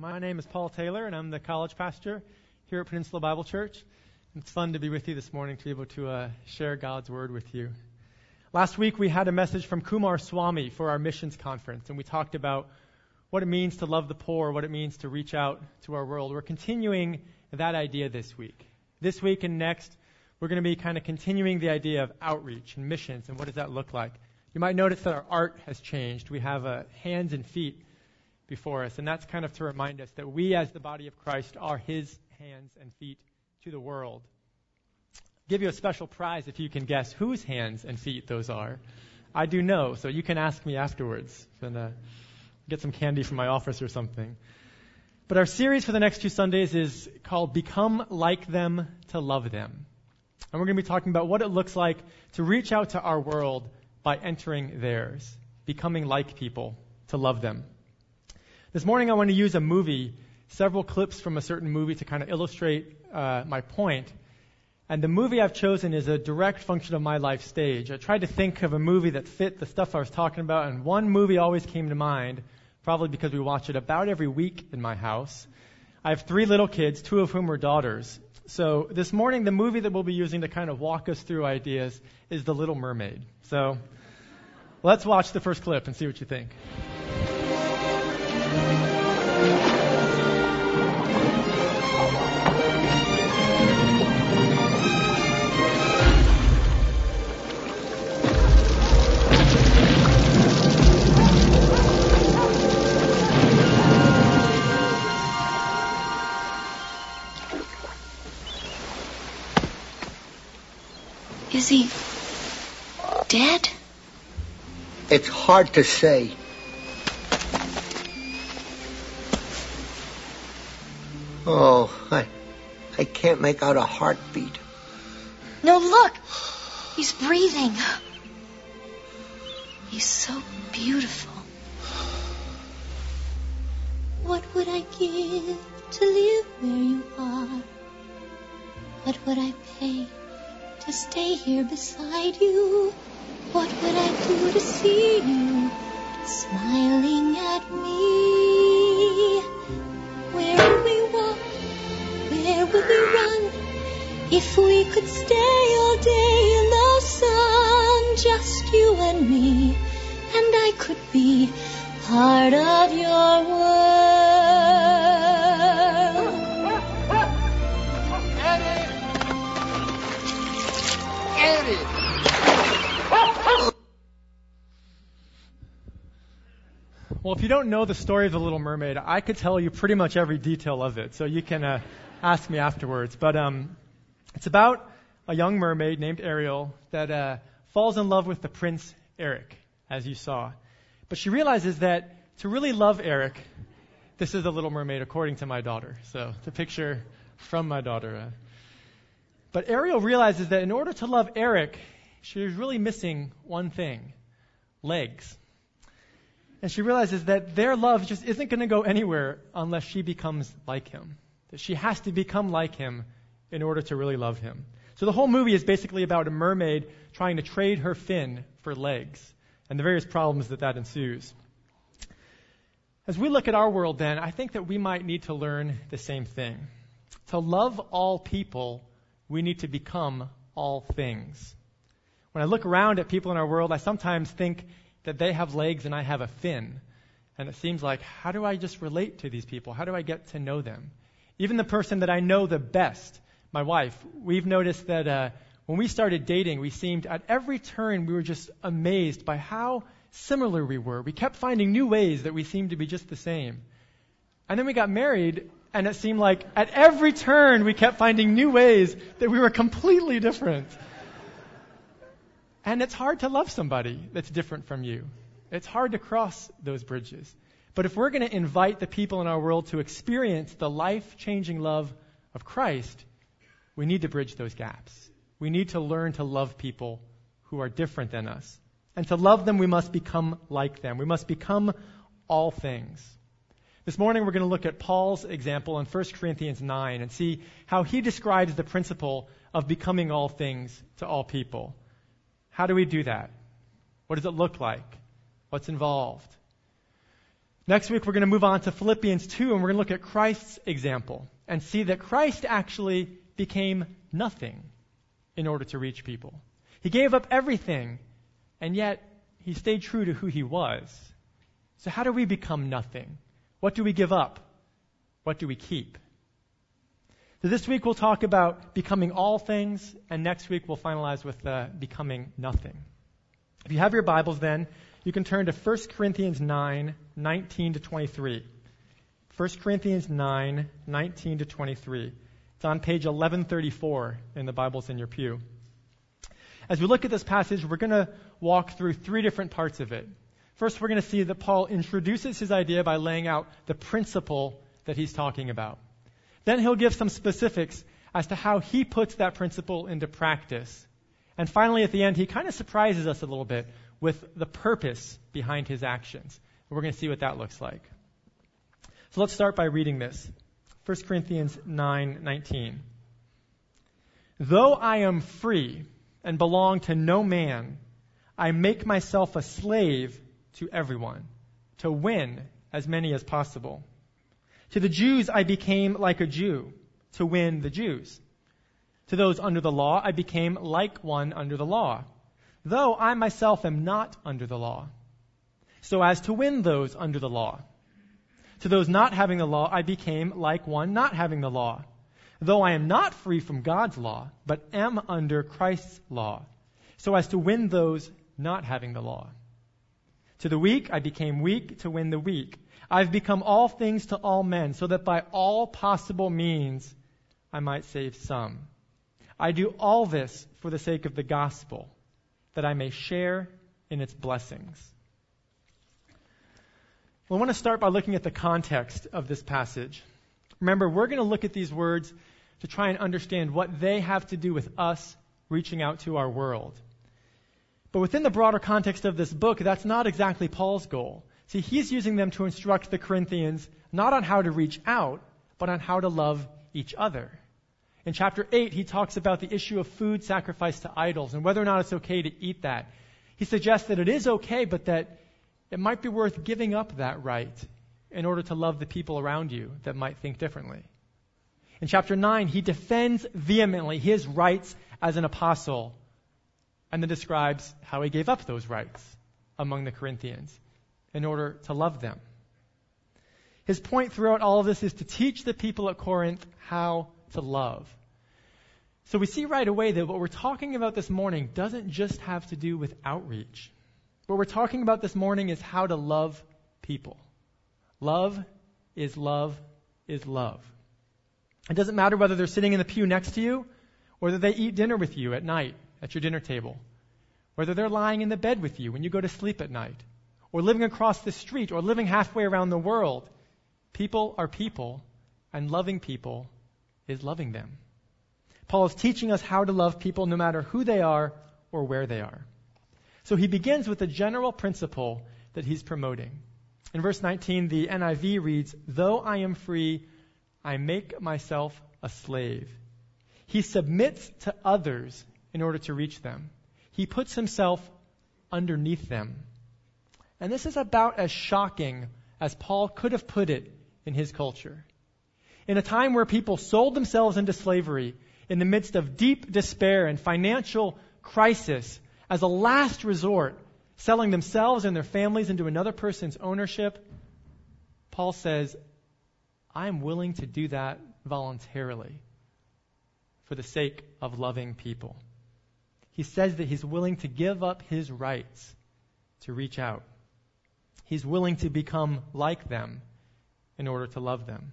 My name is Paul Taylor, and I'm the college pastor here at Peninsula Bible Church. It's fun to be with you this morning, to be able to share God's Word with you. Last week, we had a message from Kumar Swami for our missions conference, and we talked about what it means to love the poor, what it means to reach out to our world. We're continuing that idea this week. This week and next, we're going to be kind of continuing the idea of outreach and missions, and what does that look like? You might notice that our art has changed. We have hands and feet before us, and that's kind of to remind us that we as the body of Christ are His hands and feet to the world. I'll give you a special prize if you can guess whose hands and feet those are. I do know, so you can ask me afterwards and get some candy from my office or something. But our series for the next 2 Sundays is called Become Like Them to Love Them. And we're going to be talking about what it looks like to reach out to our world by entering theirs, becoming like people to love them. This morning I want to use a movie, several clips from a certain movie to kind of illustrate my point. And the movie I've chosen is a direct function of my life stage. I tried to think of a movie that fit the stuff I was talking about, and one movie always came to mind, probably because we watch it about every week in my house. I have 3 little kids, 2 of whom are daughters. So this morning, the movie that we'll be using to kind of walk us through ideas is The Little Mermaid. So let's watch the first clip and see what you think. Is he dead? It's hard to say. Oh, I can't make out a heartbeat. No, look! He's breathing. He's so beautiful. What would I give to live where you are? What would I pay to stay here beside you? What would I do to see you smiling at me? Where would we walk? Where would we run? If we could stay all day in the sun, just you and me, and I could be part of your world. Well, if you don't know the story of The Little Mermaid, I could tell you pretty much every detail of it, so you can ask me afterwards. But it's about a young mermaid named Ariel that falls in love with the prince Eric, as you saw. But she realizes that to really love Eric, this is The Little Mermaid according to my daughter. So it's a picture from my daughter. But Ariel realizes that in order to love Eric, she was really missing one thing: legs. And she realizes that their love just isn't going to go anywhere unless she becomes like him. That she has to become like him in order to really love him. So the whole movie is basically about a mermaid trying to trade her fin for legs and the various problems that ensues. As we look at our world then, I think that we might need to learn the same thing. To love all people, we need to become all things. When I look around at people in our world, I sometimes think that they have legs and I have a fin. And it seems like, how do I just relate to these people? How do I get to know them? Even the person that I know the best, my wife, we've noticed that when we started dating, we seemed at every turn we were just amazed by how similar we were. We kept finding new ways that we seemed to be just the same. And then we got married, and it seemed like at every turn we kept finding new ways that we were completely different. And it's hard to love somebody that's different from you. It's hard to cross those bridges. But if we're going to invite the people in our world to experience the life-changing love of Christ, we need to bridge those gaps. We need to learn to love people who are different than us. And to love them, we must become like them. We must become all things. This morning, we're going to look at Paul's example in 1 Corinthians 9 and see how he describes the principle of becoming all things to all people. How do we do that? What does it look like? What's involved? Next week, we're going to move on to Philippians 2, and we're going to look at Christ's example and see that Christ actually became nothing in order to reach people. He gave up everything, and yet he stayed true to who he was. So how do we become nothing? What do we give up? What do we keep? So this week we'll talk about becoming all things, and next week we'll finalize with becoming nothing. If you have your Bibles then, you can turn to 1 Corinthians 9, 19 to 23. 1 Corinthians 9, 19 to 23. It's on page 1134 in the Bibles in your pew. As we look at this passage, we're going to walk through three different parts of it. First, we're going to see that Paul introduces his idea by laying out the principle that he's talking about. Then he'll give some specifics as to how he puts that principle into practice. And finally, at the end, he kind of surprises us a little bit with the purpose behind his actions. And we're going to see what that looks like. So let's start by reading this. 1 Corinthians 9:19. Though I am free and belong to no man, I make myself a slave to everyone, to win as many as possible. To the Jews I became like a Jew, to win the Jews. To those under the law I became like one under the law, though I myself am not under the law, so as to win those under the law. To those not having the law I became like one not having the law, though I am not free from God's law, but am under Christ's law, so as to win those not having the law. To the weak I became weak to win the weak. I've become all things to all men, so that by all possible means I might save some. I do all this for the sake of the gospel, that I may share in its blessings. Well, I want to start by looking at the context of this passage. Remember, we're going to look at these words to try and understand what they have to do with us reaching out to our world. But within the broader context of this book, that's not exactly Paul's goal. See, he's using them to instruct the Corinthians not on how to reach out, but on how to love each other. In chapter 8, he talks about the issue of food sacrificed to idols and whether or not it's okay to eat that. He suggests that it is okay, but that it might be worth giving up that right in order to love the people around you that might think differently. In chapter 9, he defends vehemently his rights as an apostle and then describes how he gave up those rights among the Corinthians in order to love them. His point throughout all of this is to teach the people at Corinth how to love. So we see right away that what we're talking about this morning doesn't just have to do with outreach. What we're talking about this morning is how to love people. Love is love is love. It doesn't matter whether they're sitting in the pew next to you or whether they eat dinner with you at night at your dinner table, whether they're lying in the bed with you when you go to sleep at night, or living across the street, or living halfway around the world. People are people, and loving people is loving them. Paul is teaching us how to love people no matter who they are or where they are. So he begins with a general principle that he's promoting. In verse 19, the NIV reads, "Though I am free, I make myself a slave." He submits to others in order to reach them. He puts himself underneath them. And this is about as shocking as Paul could have put it in his culture. In a time where people sold themselves into slavery, in the midst of deep despair and financial crisis, as a last resort, selling themselves and their families into another person's ownership, Paul says, I'm willing to do that voluntarily for the sake of loving people. He says that he's willing to give up his rights to reach out. He's willing to become like them in order to love them.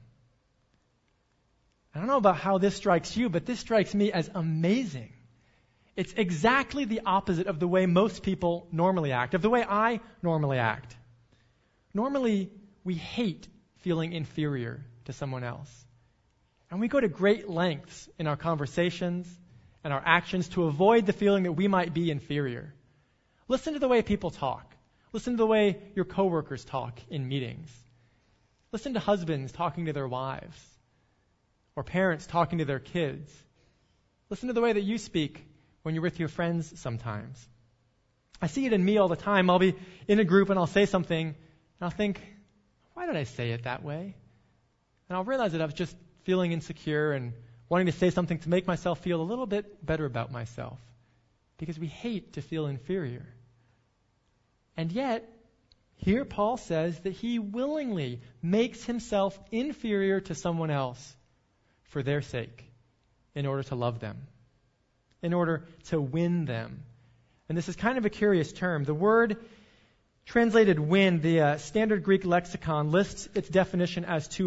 I don't know about how this strikes you, but this strikes me as amazing. It's exactly the opposite of the way most people normally act, of the way I normally act. Normally, we hate feeling inferior to someone else. And we go to great lengths in our conversations and our actions to avoid the feeling that we might be inferior. Listen to the way people talk. Listen to the way your coworkers talk in meetings. Listen to husbands talking to their wives, or parents talking to their kids. Listen to the way that you speak when you're with your friends sometimes. I see it in me all the time. I'll be in a group and I'll say something, and I'll think, why did I say it that way? And I'll realize that I was just feeling insecure and wanting to say something to make myself feel a little bit better about myself. Because we hate to feel inferior. And yet, here Paul says that he willingly makes himself inferior to someone else for their sake, in order to love them, in order to win them. And this is kind of a curious term. The word translated win, the standard Greek lexicon lists its definition as to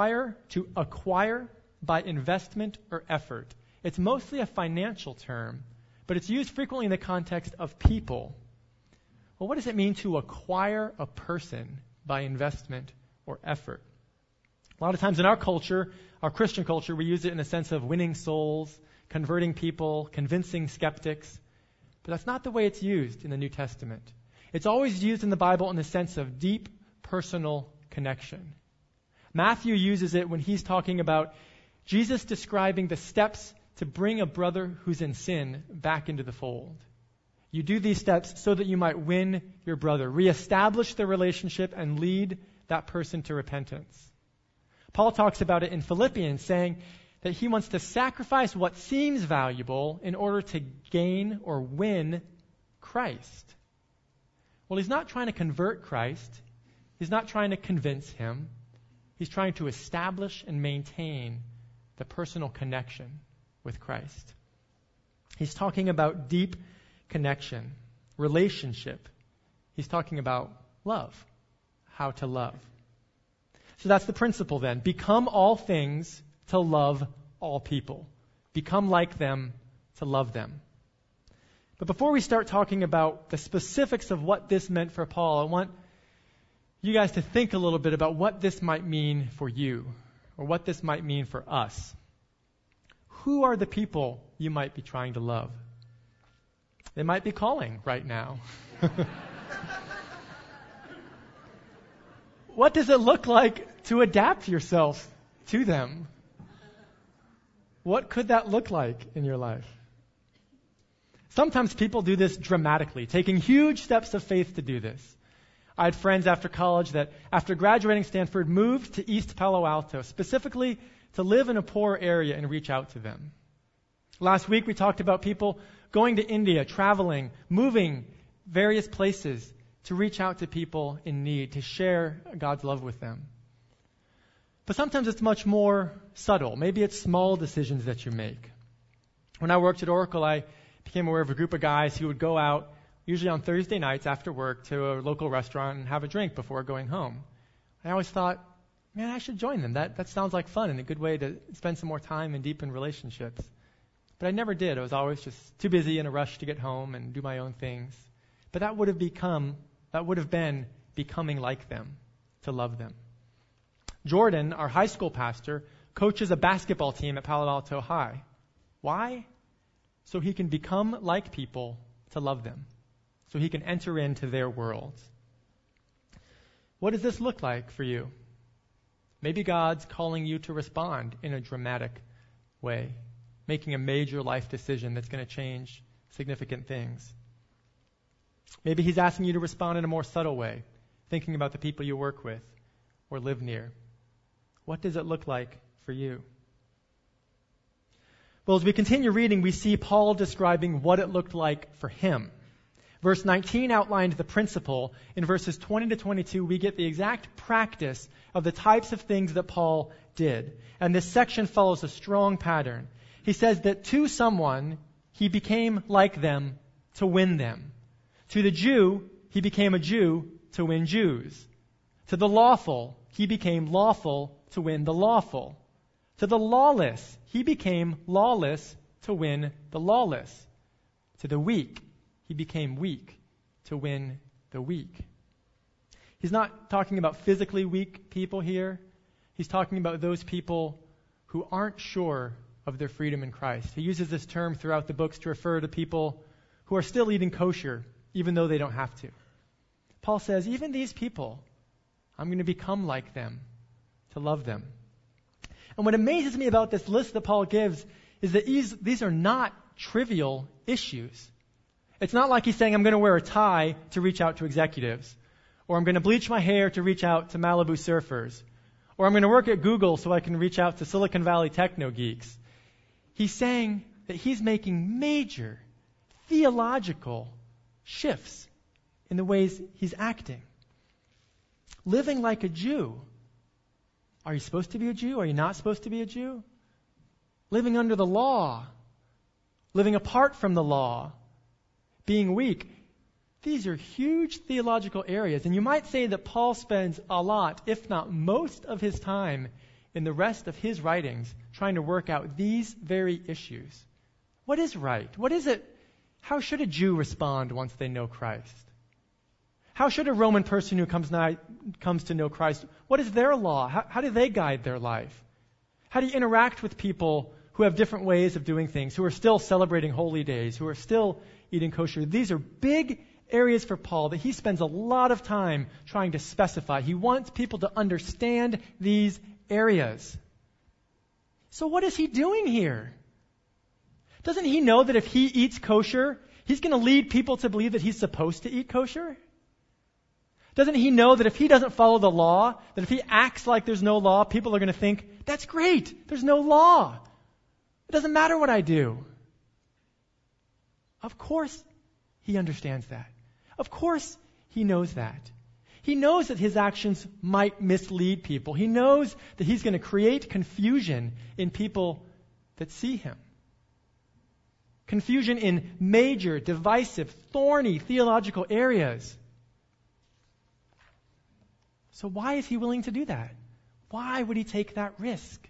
acquire by investment or effort. It's mostly a financial term, but it's used frequently in the context of people. Well, what does it mean to acquire a person by investment or effort? A lot of times in our culture, our Christian culture, we use it in the sense of winning souls, converting people, convincing skeptics. But that's not the way it's used in the New Testament. It's always used in the Bible in the sense of deep personal connection. Matthew uses it when he's talking about Jesus describing the steps to bring a brother who's in sin back into the fold. You do these steps so that you might win your brother, reestablish the relationship, and lead that person to repentance. Paul talks about it in Philippians, saying that he wants to sacrifice what seems valuable in order to gain or win Christ. Well, he's not trying to convert Christ. He's not trying to convince him. He's trying to establish and maintain the personal connection with Christ. He's talking about deep connection, relationship. He's talking about love, how to love. So that's the principle then. Become all things to love all people. Become like them to love them. But before we start talking about the specifics of what this meant for Paul, I want you guys to think a little bit about what this might mean for you, or what this might mean for us. Who are the people you might be trying to love? They might be calling right now. What does it look like to adapt yourself to them? What could that look like in your life? Sometimes people do this dramatically, taking huge steps of faith to do this. I had friends after college that, after graduating Stanford, moved to East Palo Alto, specifically to live in a poor area and reach out to them. Last week we talked about people going to India, traveling, moving various places to reach out to people in need, to share God's love with them. But sometimes it's much more subtle. Maybe it's small decisions that you make. When I worked at Oracle, I became aware of a group of guys who would go out, usually on Thursday nights after work, to a local restaurant and have a drink before going home. I always thought, man, I should join them. That sounds like fun and a good way to spend some more time and deepen relationships. But I never did. I was always just too busy in a rush to get home and do my own things. But that would have been becoming like them, to love them. Jordan, our high school pastor, coaches a basketball team at Palo Alto High. Why? So he can become like people to love them. So he can enter into their worlds. What does this look like for you? Maybe God's calling you to respond in a dramatic way, making a major life decision that's going to change significant things. Maybe he's asking you to respond in a more subtle way, thinking about the people you work with or live near. What does it look like for you? Well, as we continue reading, we see Paul describing what it looked like for him. Verse 19 outlined the principle. In verses 20 to 22, we get the exact practice of the types of things that Paul did. And this section follows a strong pattern. He says that to someone, he became like them to win them. To the Jew, he became a Jew to win Jews. To the lawful, he became lawful to win the lawful. To the lawless, he became lawless to win the lawless. To the weak, he became weak to win the weak. He's not talking about physically weak people here. He's talking about those people who aren't sure of their freedom in Christ. He uses this term throughout the books to refer to people who are still eating kosher, even though they don't have to. Paul says, even these people, I'm going to become like them, to love them. And what amazes me about this list that Paul gives is that these are not trivial issues. It's not like he's saying, I'm going to wear a tie to reach out to executives, Or I'm going to bleach my hair to reach out to Malibu surfers. Or I'm going to work at Google so I can reach out to Silicon Valley techno geeks. He's saying that he's making major theological shifts in the ways he's acting. Living like a Jew. Are you supposed to be a Jew? Are you not supposed to be a Jew? Living under the law. Living apart from the law. Being weak. These are huge theological areas. And you might say that Paul spends a lot, if not most of his time in the rest of his writings trying to work out these very issues. What is right? What is it? How should a Jew respond once they know Christ? How should a Roman person who comes to know Christ, what is their law? How do they guide their life? How do you interact with people who have different ways of doing things, who are still celebrating holy days, who are still eating kosher? These are big areas for Paul that he spends a lot of time trying to specify. He wants people to understand these areas. So what is he doing here? Doesn't he know that if he eats kosher, he's going to lead people to believe that he's supposed to eat kosher? Doesn't he know that if he doesn't follow the law, that if he acts like there's no law, people are going to think, that's great, there's no law. It doesn't matter what I do. Of course he understands that. Of course he knows that. He knows that his actions might mislead people. He knows that he's going to create confusion in people that see him. Confusion in major, divisive, thorny theological areas. So why is he willing to do that? Why would he take that risk?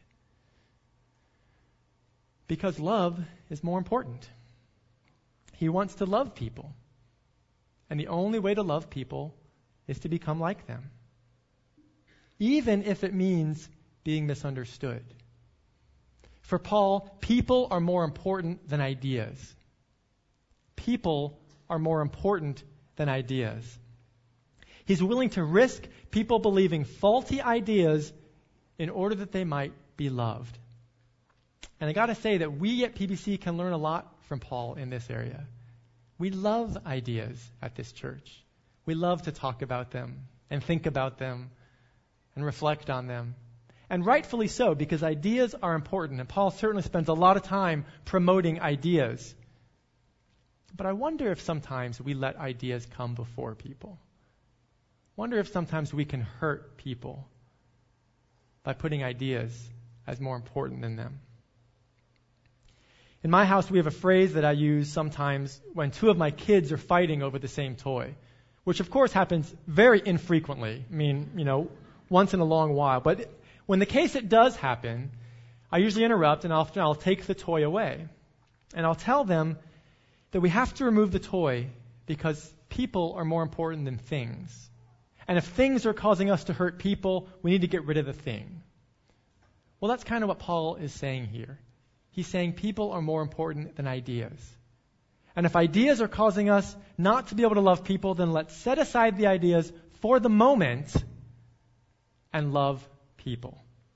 Because love is more important. He wants to love people. And the only way to love people is to become like them. Even if it means being misunderstood. For Paul, people are more important than ideas. People are more important than ideas. He's willing to risk people believing faulty ideas in order that they might be loved. And I got to say that we at PBC can learn a lot from Paul in this area. We love ideas at this church. We love to talk about them and think about them and reflect on them. And rightfully so, because ideas are important. And Paul certainly spends a lot of time promoting ideas. But I wonder if sometimes we let ideas come before people. Wonder if sometimes we can hurt people by putting ideas as more important than them. In my house, we have a phrase that I use sometimes when two of my kids are fighting over the same toy, which of course happens very infrequently. I mean, once in a long while. But when the case it does happen, I usually interrupt and often I'll take the toy away. And I'll tell them that we have to remove the toy because people are more important than things. And if things are causing us to hurt people, we need to get rid of the thing. Well, that's kind of what Paul is saying here. He's saying people are more important than ideas. And if ideas are causing us not to be able to love people, then let's set aside the ideas for the moment and love people.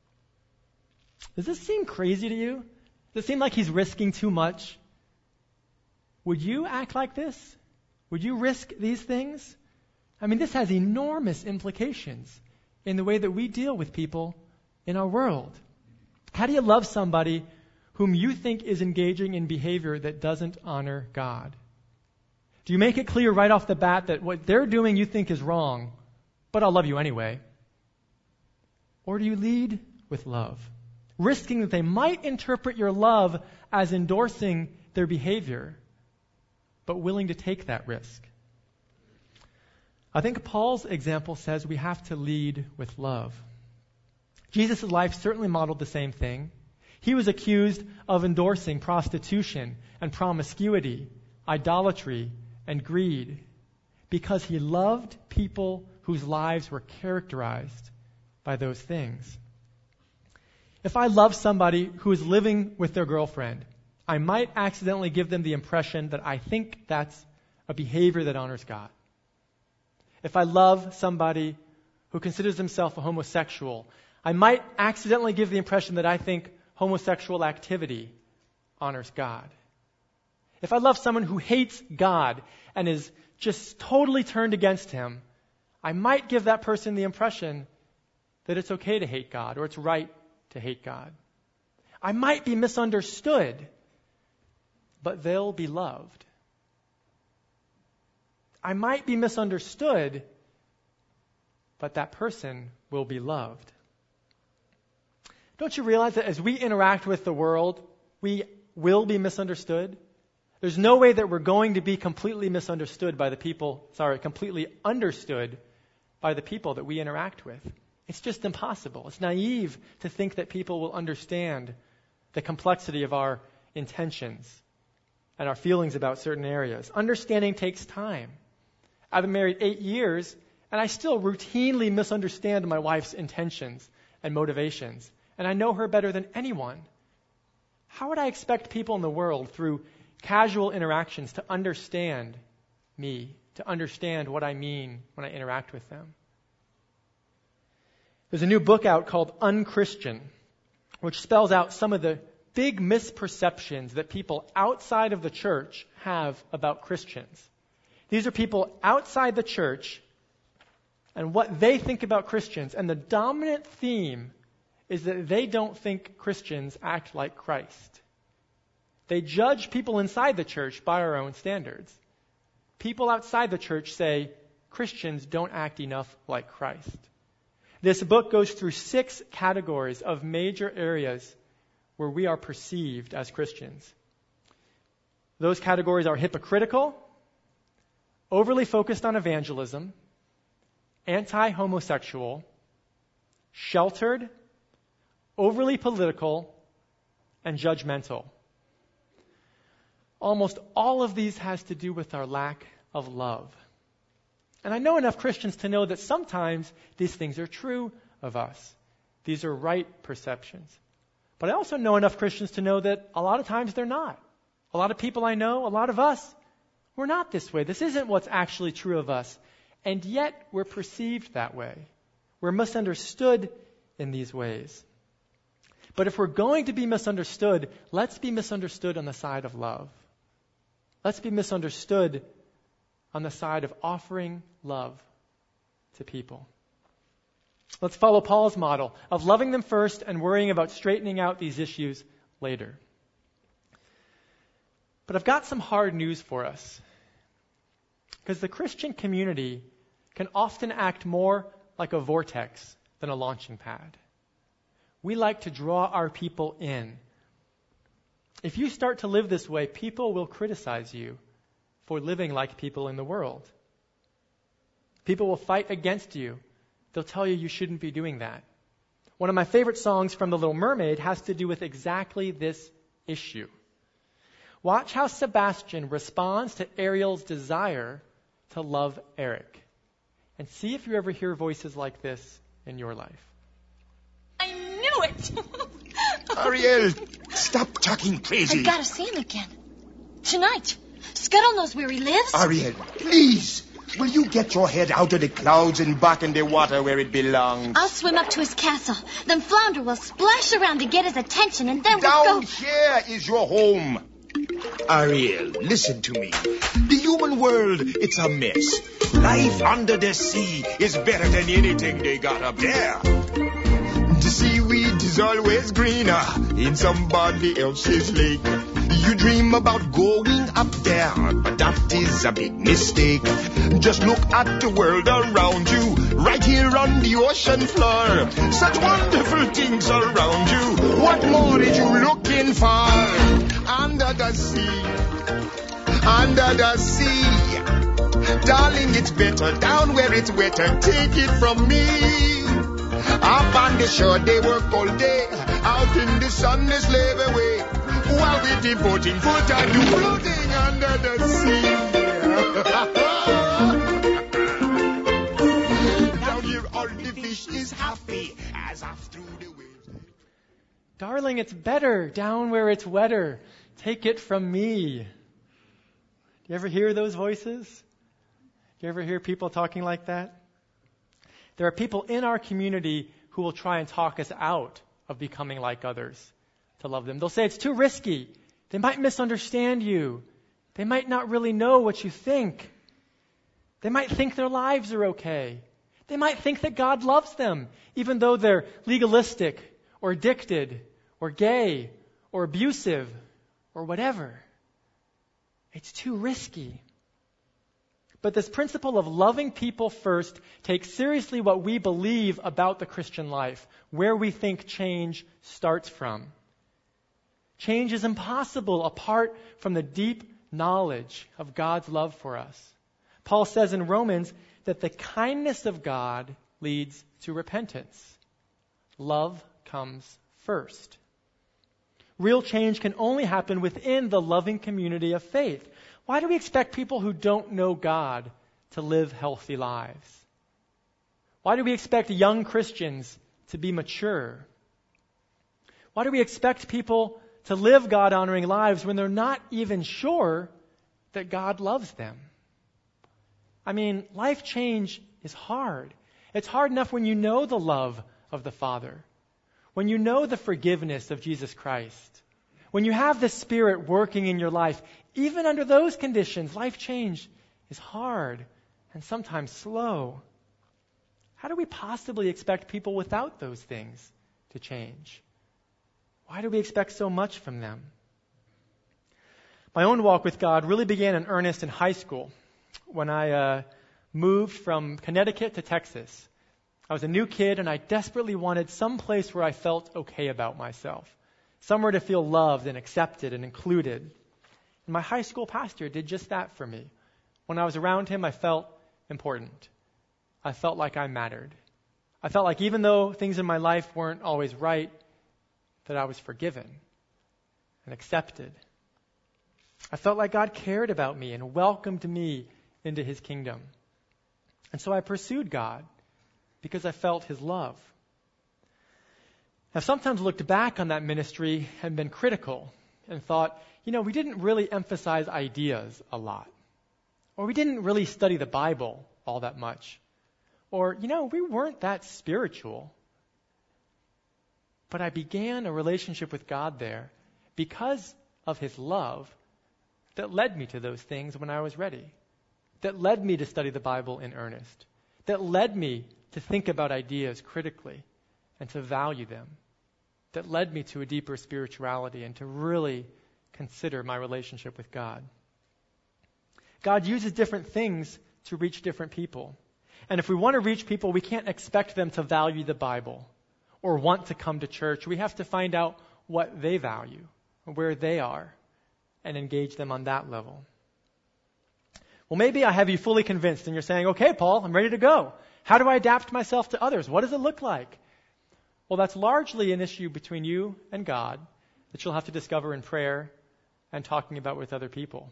Does this seem crazy to you? Does it seem like he's risking too much? Would you act like this? Would you risk these things? I mean, this has enormous implications in the way that we deal with people in our world. How do you love somebody whom you think is engaging in behavior that doesn't honor God? Do you make it clear right off the bat that what they're doing you think is wrong, but I'll love you anyway? Or do you lead with love, risking that they might interpret your love as endorsing their behavior, but willing to take that risk? I think Paul's example says we have to lead with love. Jesus' life certainly modeled the same thing. He was accused of endorsing prostitution and promiscuity, idolatry, and greed because he loved people whose lives were characterized by those things. If I love somebody who is living with their girlfriend, I might accidentally give them the impression that I think that's a behavior that honors God. If I love somebody who considers himself a homosexual, I might accidentally give the impression that I think homosexual activity honors God. If I love someone who hates God and is just totally turned against him, I might give that person the impression that it's okay to hate God or it's right to hate God. I might be misunderstood, but they'll be loved. I might be misunderstood, but that person will be loved. Don't you realize that as we interact with the world, we will be misunderstood? There's no way that we're going to be completely understood by the people that we interact with. It's just impossible. It's naive to think that people will understand the complexity of our intentions and our feelings about certain areas. Understanding takes time. I've been married 8 years, and I still routinely misunderstand my wife's intentions and motivations. And I know her better than anyone. How would I expect people in the world, through casual interactions, to understand me, to understand what I mean when I interact with them? There's a new book out called Unchristian, which spells out some of the big misperceptions that people outside of the church have about Christians. These are people outside the church and what they think about Christians. And the dominant theme is that they don't think Christians act like Christ. They judge people inside the church by our own standards. People outside the church say Christians don't act enough like Christ. This book goes through 6 categories of major areas where we are perceived as Christians. Those categories are hypocritical, overly focused on evangelism, anti-homosexual, sheltered, overly political, and judgmental. Almost all of these has to do with our lack of love. And I know enough Christians to know that sometimes these things are true of us. These are right perceptions. But I also know enough Christians to know that a lot of times they're not. A lot of people I know, a lot of us, we're not this way. This isn't what's actually true of us. And yet we're perceived that way. We're misunderstood in these ways. But if we're going to be misunderstood, let's be misunderstood on the side of love. Let's be misunderstood on the side of offering love to people. Let's follow Paul's model of loving them first and worrying about straightening out these issues later. But I've got some hard news for us. Because the Christian community can often act more like a vortex than a launching pad. We like to draw our people in. If you start to live this way, people will criticize you for living like people in the world. People will fight against you. They'll tell you shouldn't be doing that. One of my favorite songs from The Little Mermaid has to do with exactly this issue. Watch how Sebastian responds to Ariel's desire to love Eric. And see if you ever hear voices like this in your life. I knew it! Ariel, stop talking crazy. I've got to see him again. Tonight. Scuttle knows where he lives. Ariel, please. Will you get your head out of the clouds and back in the water where it belongs? I'll swim up to his castle. Then Flounder will splash around to get his attention, and then Down we'll go... here is your home. Ariel, listen to me. The human world, it's a mess. Life under the sea is better than anything they got up there. The seaweed is always greener in somebody else's lake. You dream about going up there, but that is a big mistake. Just look at the world around you, right here on the ocean floor. Such wonderful things around you. What more are you looking for? Under the sea, under the sea. Darling, it's better down where it's wetter. Take it from me. Up on the shore, they work all day. Out in the sun, they slave away. While we're devoting full time to floating under the sea. Down here, all the fish is happy as off through the waves. Darling, it's better down where it's wetter. Take it from me. Do you ever hear those voices? Do you ever hear people talking like that? There are people in our community who will try and talk us out of becoming like others to love them. They'll say it's too risky. They might misunderstand you. They might not really know what you think. They might think their lives are okay. They might think that God loves them, even though they're legalistic or addicted or gay or abusive or whatever. It's too risky. But this principle of loving people first takes seriously what we believe about the Christian life, where we think change starts from. Change is impossible apart from the deep knowledge of God's love for us. Paul says in Romans that the kindness of God leads to repentance. Love comes first. Real change can only happen within the loving community of faith. Why do we expect people who don't know God to live healthy lives? Why do we expect young Christians to be mature? Why do we expect people to live God-honoring lives when they're not even sure that God loves them? I mean, life change is hard. It's hard enough when you know the love of the Father, when you know the forgiveness of Jesus Christ, when you have the Spirit working in your life. Even under those conditions, life change is hard and sometimes slow. How do we possibly expect people without those things to change? Why do we expect so much from them? My own walk with God really began in earnest in high school when I moved from Connecticut to Texas. I was a new kid and I desperately wanted some place where I felt okay about myself, somewhere to feel loved and accepted and included. And my high school pastor did just that for me. When I was around him, I felt important. I felt like I mattered. I felt like even though things in my life weren't always right, that I was forgiven and accepted. I felt like God cared about me and welcomed me into his kingdom. And so I pursued God because I felt his love. I've sometimes looked back on that ministry and been critical and thought, we didn't really emphasize ideas a lot. Or we didn't really study the Bible all that much. Or, we weren't that spiritual. But I began a relationship with God there because of his love that led me to those things when I was ready. That led me to study the Bible in earnest. That led me to think about ideas critically and to value them. That led me to a deeper spirituality and to really consider my relationship with God. God uses different things to reach different people. And if we want to reach people, we can't expect them to value the Bible or want to come to church. We have to find out what they value, where they are, and engage them on that level. Well, maybe I have you fully convinced and you're saying, okay, Paul, I'm ready to go. How do I adapt myself to others? What does it look like? Well, that's largely an issue between you and God that you'll have to discover in prayer and talking about with other people.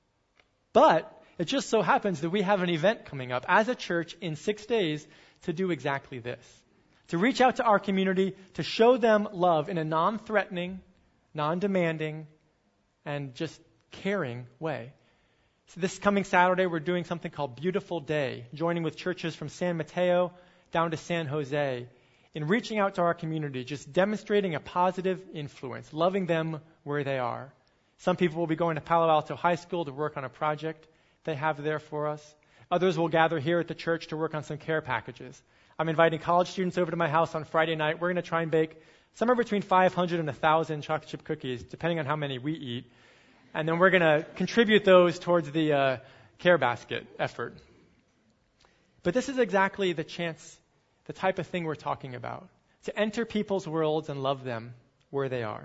But it just so happens that we have an event coming up as a church in 6 days to do exactly this. To reach out to our community, to show them love in a non-threatening, non-demanding, and just caring way. So this coming Saturday, we're doing something called Beautiful Day, joining with churches from San Mateo down to San Jose, in reaching out to our community, just demonstrating a positive influence, loving them where they are. Some people will be going to Palo Alto High School to work on a project they have there for us. Others will gather here at the church to work on some care packages. I'm inviting college students over to my house on Friday night. We're going to try and bake somewhere between 500 and 1,000 chocolate chip cookies, depending on how many we eat. And then we're going to contribute those towards the care basket effort. But this is exactly the type of thing we're talking about, to enter people's worlds and love them where they are.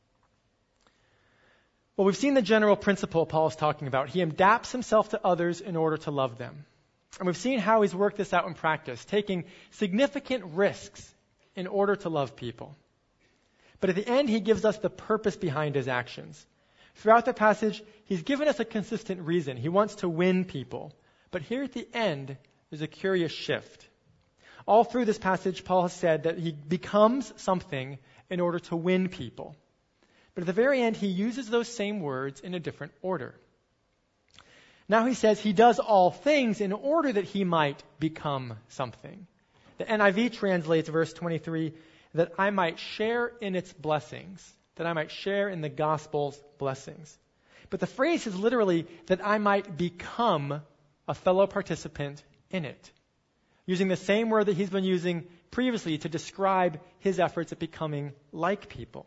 Well, we've seen the general principle Paul is talking about. He adapts himself to others in order to love them. And we've seen how he's worked this out in practice, taking significant risks in order to love people. But at the end, he gives us the purpose behind his actions. Throughout the passage, he's given us a consistent reason. He wants to win people. But here at the end, there's a curious shift. All through this passage, Paul has said that he becomes something in order to win people. But at the very end, he uses those same words in a different order. Now he says he does all things in order that he might become something. The NIV translates verse 23, that I might share in its blessings, that I might share in the gospel's blessings. But the phrase is literally that I might become a fellow participant in it. using the same word that he's been using previously to describe his efforts at becoming like people.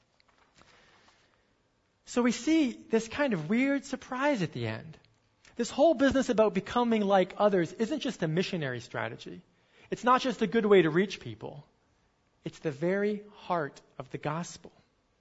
So we see this kind of weird surprise at the end. This whole business about becoming like others isn't just a missionary strategy. It's not just a good way to reach people. It's the very heart of the gospel.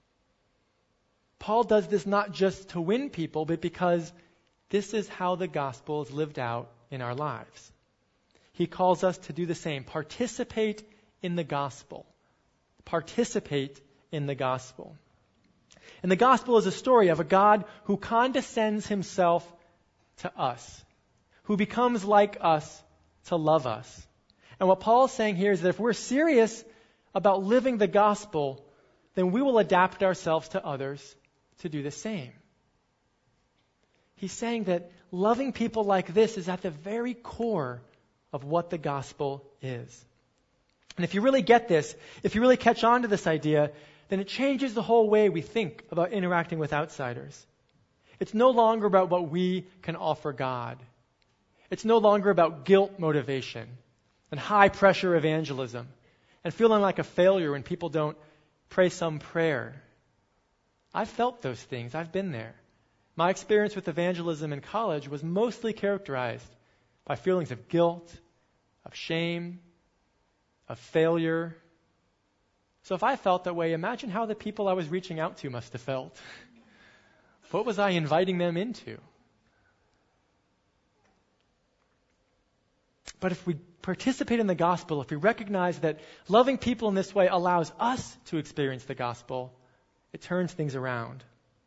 Paul does this not just to win people, but because this is how the gospel is lived out in our lives. He calls us to do the same. Participate in the gospel. Participate in the gospel. And the gospel is a story of a God who condescends himself to us, who becomes like us to love us. And what Paul is saying here is that if we're serious about living the gospel, then we will adapt ourselves to others to do the same. He's saying that loving people like this is at the very core of what the gospel is. And if you really get this, if you really catch on to this idea, then it changes the whole way we think about interacting with outsiders. It's no longer about what we can offer God. It's no longer about guilt motivation and high-pressure evangelism and feeling like a failure when people don't pray some prayer. I've felt those things. I've been there. My experience with evangelism in college was mostly characterized by feelings of guilt, of shame, of failure. So if I felt that way, imagine how the people I was reaching out to must have felt. What was I inviting them into? But if we participate in the gospel, if we recognize that loving people in this way allows us to experience the gospel, it turns things around.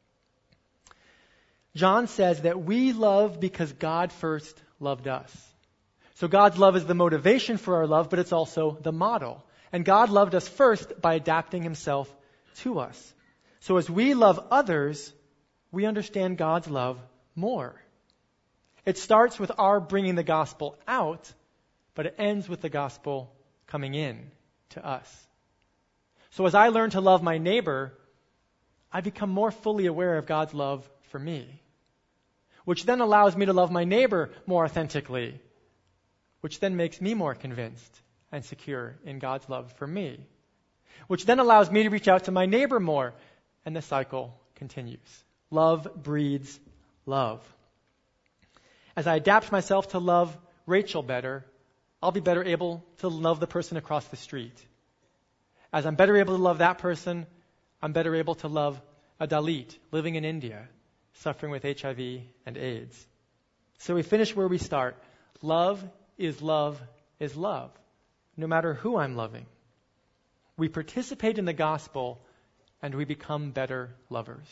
John says that we love because God first loved us. So God's love is the motivation for our love, but it's also the model. And God loved us first by adapting himself to us. So as we love others, we understand God's love more. It starts with our bringing the gospel out, but it ends with the gospel coming in to us. So as I learn to love my neighbor, I become more fully aware of God's love for me, which then allows me to love my neighbor more authentically, which then makes me more convinced and secure in God's love for me, which then allows me to reach out to my neighbor more, and the cycle continues. Love breeds love. As I adapt myself to love Rachel better, I'll be better able to love the person across the street. As I'm better able to love that person, I'm better able to love a Dalit living in India, suffering with HIV and AIDS. So we finish where we start. Love is love is love, no matter who I'm loving. We participate in the gospel and we become better lovers.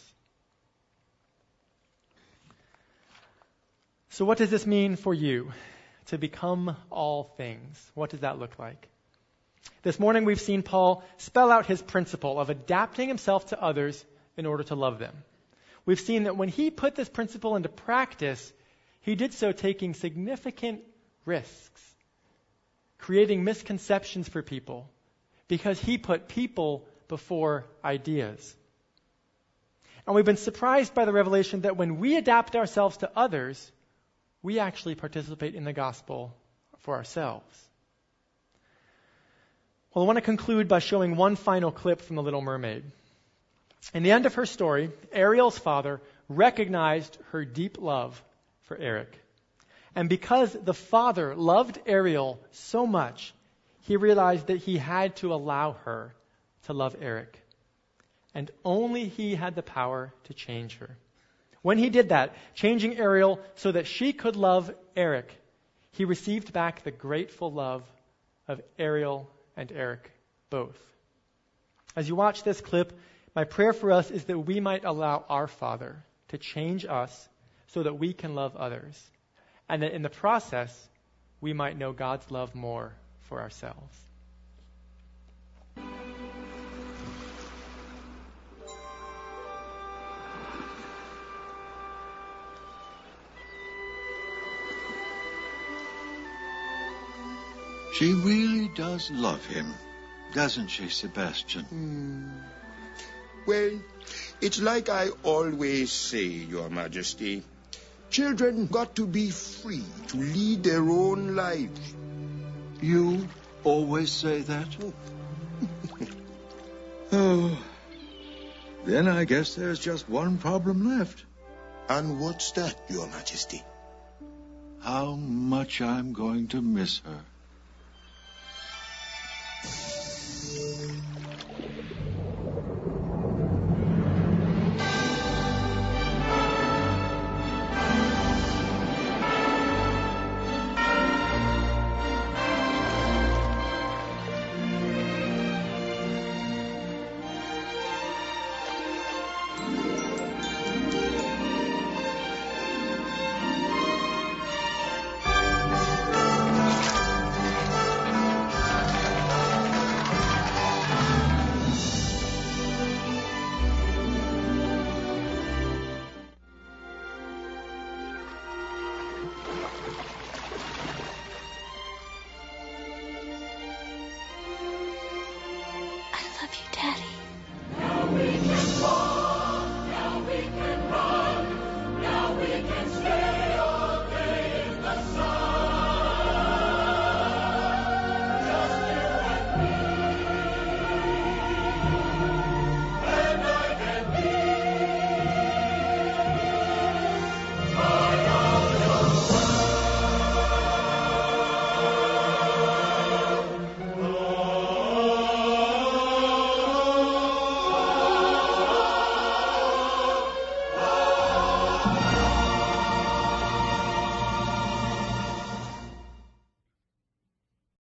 So what does this mean for you? To become all things. What does that look like? This morning we've seen Paul spell out his principle of adapting himself to others in order to love them. We've seen that when he put this principle into practice, he did so taking significant risks, creating misconceptions for people, because he put people before ideas. And we've been surprised by the revelation that when we adapt ourselves to others, we actually participate in the gospel for ourselves. Well, I want to conclude by showing one final clip from The Little Mermaid. In the end of her story, Ariel's father recognized her deep love for Eric. And because the father loved Ariel so much, he realized that he had to allow her to love Eric. And only he had the power to change her. When he did that, changing Ariel so that she could love Eric, he received back the grateful love of Ariel and Eric both. As you watch this clip, my prayer for us is that we might allow our Father to change us so that we can love others, and that in the process, we might know God's love more for ourselves. She really does love him, doesn't she, Sebastian? Well, it's like I always say, Your Majesty. Children got to be free to lead their own lives. You always say that? Oh, then I guess there's just one problem left. And what's that, Your Majesty? How much I'm going to miss her.